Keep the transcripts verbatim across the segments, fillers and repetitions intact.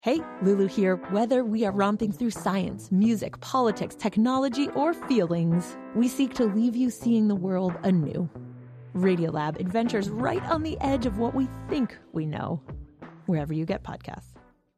Hey, Lulu here. Whether we are romping through science, music, politics, technology, or feelings, we seek to leave you seeing the world anew. Radiolab adventures right on the edge of what we think we know, wherever you get podcasts.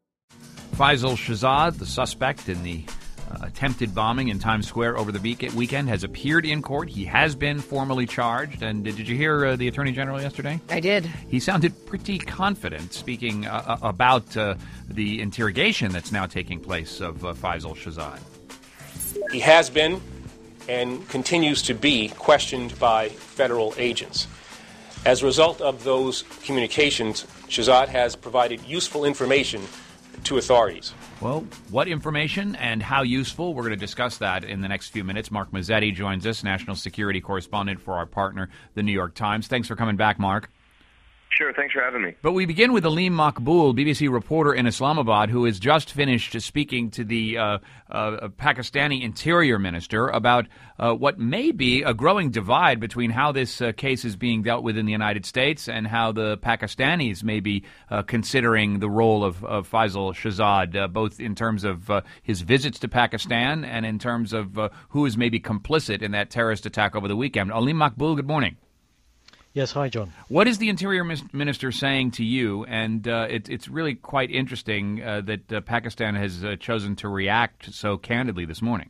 Faisal Shahzad, the suspect in the uh, attempted bombing in Times Square over the weekend, has appeared in court. He has been formally charged. And did you hear uh, the Attorney General yesterday? I did. He sounded pretty confident speaking uh, about uh, the interrogation that's now taking place of uh, Faisal Shahzad. He has been and continues to be questioned by federal agents. As a result of those communications, Shahzad has provided useful information to authorities. Well, what information and how useful? We're going to discuss that in the next few minutes. Mark Mazzetti joins us, national security correspondent for our partner, The New York Times. Thanks for coming back, Mark. Sure, thanks for having me. But we begin with Aleem Maqbool, B B C reporter in Islamabad, who has just finished speaking to the uh, uh, Pakistani interior minister about uh, what may be a growing divide between how this uh, case is being dealt with in the United States and how the Pakistanis may be uh, considering the role of, of Faisal Shahzad, uh, both in terms of uh, his visits to Pakistan and in terms of uh, who is maybe complicit in that terrorist attack over the weekend. Aleem Maqbool, good morning. Yes, hi, John. What is the Interior Minister saying to you? And uh, it, it's really quite interesting uh, that uh, Pakistan has uh, chosen to react so candidly this morning.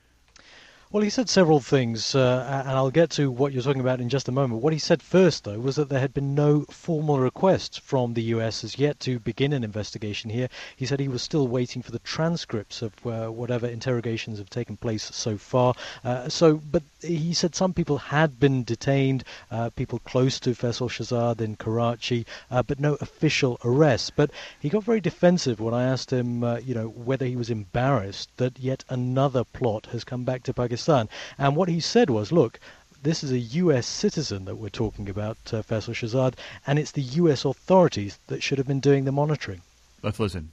Well, he said several things, uh, and I'll get to what you're talking about in just a moment. What he said first, though, was that there had been no formal request from the U S as yet to begin an investigation here. He said he was still waiting for the transcripts of uh, whatever interrogations have taken place so far. Uh, so, but he said some people had been detained, uh, people close to Faisal Shahzad in Karachi, uh, but no official arrests. But he got very defensive when I asked him, uh, you know, whether he was embarrassed that yet another plot has come back to Pakistan. And what he said was, look, this is a U S citizen that we're talking about, uh, Faisal Shahzad, and it's the U S authorities that should have been doing the monitoring. Let's listen.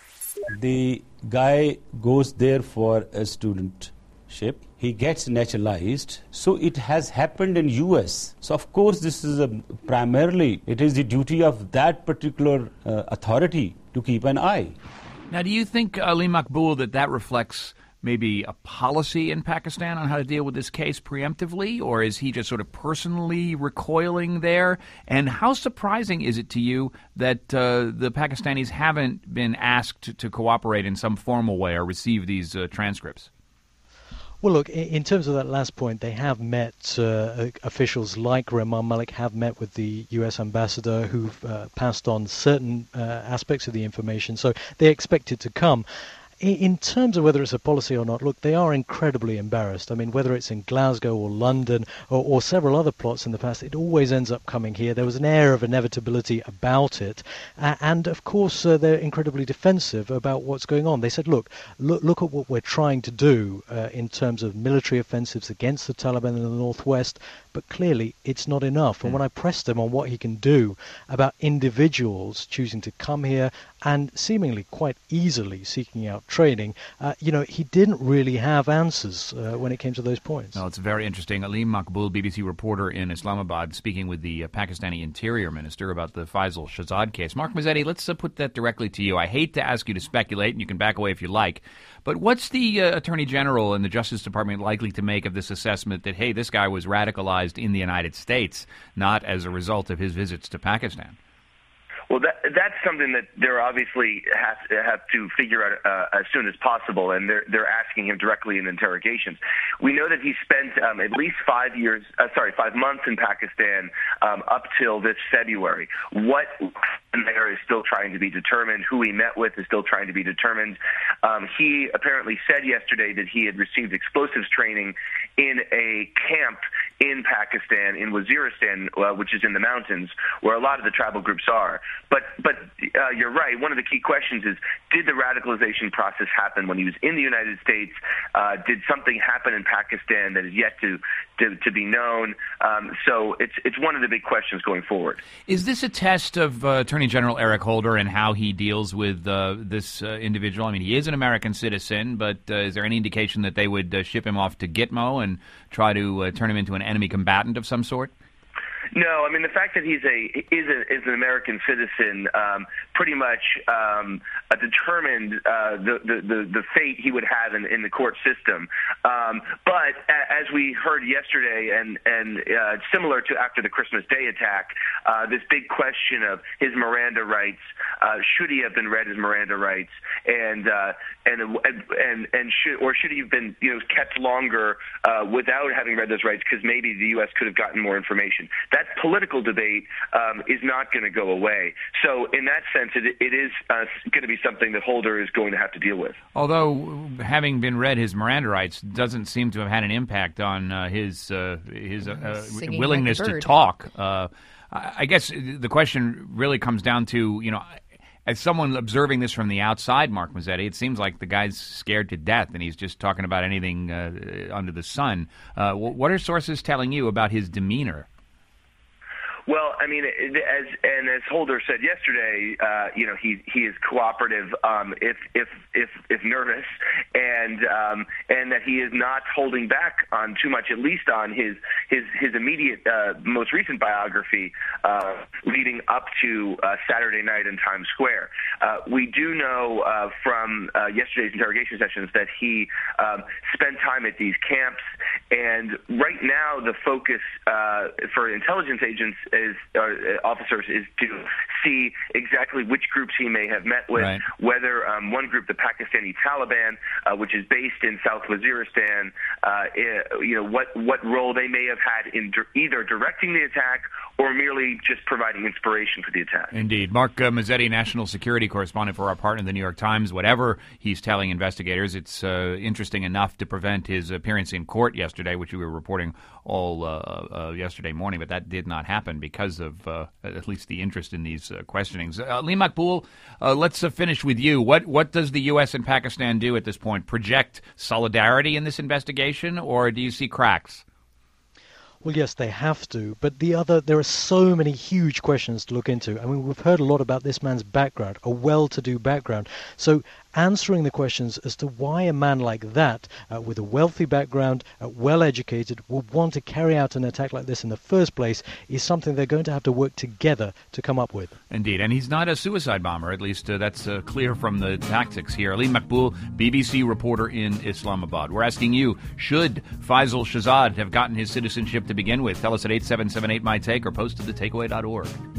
The guy goes there for a studentship. He gets naturalized. So it has happened in U S. So of course this is a, primarily, it is the duty of that particular uh, authority to keep an eye. Now, do you think, Aleem Maqbool, that that reflects maybe a policy in Pakistan on how to deal with this case preemptively, or is he just sort of personally recoiling there? And how surprising is it to you that uh, the Pakistanis haven't been asked to, to cooperate in some formal way or receive these uh, transcripts? Well, look, in terms of that last point, they have met, uh, officials like Rehman Malik have met with the U S ambassador who've uh, passed on certain uh, aspects of the information, so they expect it to come. In terms of whether it's a policy or not, look, they are incredibly embarrassed. I mean, whether it's in Glasgow or London or, or several other plots in the past, it always ends up coming here. There was an air of inevitability about it. Uh, and, of course, uh, they're incredibly defensive about what's going on. They said, look, look, look at what we're trying to do uh, in terms of military offensives against the Taliban in the northwest, but clearly it's not enough. And when I pressed him on what he can do about individuals choosing to come here and seemingly quite easily seeking out training, uh, you know, he didn't really have answers uh, when it came to those points. No, it's very interesting. Aleem Maqbool, B B C reporter in Islamabad, speaking with the uh, Pakistani Interior Minister about the Faisal Shahzad case. Mark Mazzetti, let's uh, put that directly to you. I hate to ask you to speculate, and you can back away if you like, but what's the uh, Attorney General and the Justice Department likely to make of this assessment that, hey, this guy was radicalized in the United States, not as a result of his visits to Pakistan? Well, that, that's something that they're obviously have, have to figure out uh, as soon as possible, and they're they're asking him directly in interrogations. We know that he spent um, at least five years, uh, sorry, five months in Pakistan um, up till this February. What there is still trying to be determined. Who he met with is still trying to be determined. Um, he apparently said yesterday that he had received explosives training in a camp in Pakistan, in Waziristan, uh, which is in the mountains, where a lot of the tribal groups are. But but uh, you're right. One of the key questions is, did the radicalization process happen when he was in the United States? Uh, did something happen in Pakistan that is yet to to, to be known? Um, so it's it's one of the big questions going forward. Is this a test of uh, Attorney General Eric Holder and how he deals with uh, this uh, individual? I mean, he is an American citizen, but uh, is there any indication that they would uh, ship him off to Gitmo and try to uh, turn him into an enemy combatant of some sort? No, I mean the fact that he's a is a, is an American citizen um, pretty much um, uh, determined uh, the, the, the, the fate he would have in, in the court system. Um, but a- as we heard yesterday, and, and uh, similar to after the Christmas Day attack, uh, this big question of his Miranda rights, uh, should he have been read his Miranda rights, and uh, and and and should or should he have been you know kept longer uh, without having read those rights, because maybe the U S could have gotten more information. That political debate um, is not going to go away. So in that sense, it, it is uh, going to be something that Holder is going to have to deal with. Although having been read his Miranda rights doesn't seem to have had an impact on uh, his uh, his uh, willingness like to talk. Uh, I guess the question really comes down to, you know, as someone observing this from the outside, Mark Mazzetti, it seems like the guy's scared to death and he's just talking about anything uh, under the sun. Uh, what are sources telling you about his demeanor? Well, I mean, as and as Holder said yesterday, uh, you know, he he is cooperative, um, if if if if nervous, and um, and that he is not holding back on too much, at least on his his his immediate uh, most recent biography, uh, leading up to uh, Saturday night in Times Square. Uh, we do know uh, from uh, yesterday's interrogation sessions that he um, spent time at these camps, and right now the focus uh, for intelligence agents is uh, officers is to see exactly which groups he may have met with, right. whether um, one group, the Pakistani Taliban, uh, which is based in South Waziristan, uh, you know, what what role they may have had in di- either directing the attack or merely just providing inspiration for the attack. Indeed. Mark uh, Mazzetti, national security correspondent for our partner, the New York Times. Whatever he's telling investigators, it's uh, interesting enough to prevent his appearance in court yesterday, which we were reporting all uh, uh, yesterday morning, but that did not happen because of uh, at least the interest in these uh, questionings. Uh, Lee Makboul, uh, let's uh, finish with you. What what does the U S and Pakistan do at this point? Project solidarity in this investigation, or do you see cracks? Well, yes, they have to. But the other, there are so many huge questions to look into. I mean, we've heard a lot about this man's background, a well-to-do background. So answering the questions as to why a man like that, uh, with a wealthy background, uh, well-educated, would want to carry out an attack like this in the first place is something they're going to have to work together to come up with. Indeed. And he's not a suicide bomber. At least uh, that's uh, clear from the tactics here. Lee Makboul, B B C reporter in Islamabad. We're asking you, should Faisal Shahzad have gotten his citizenship to begin with? Tell us at eight seven seven eight, M Y Take or post to the takeaway dot org.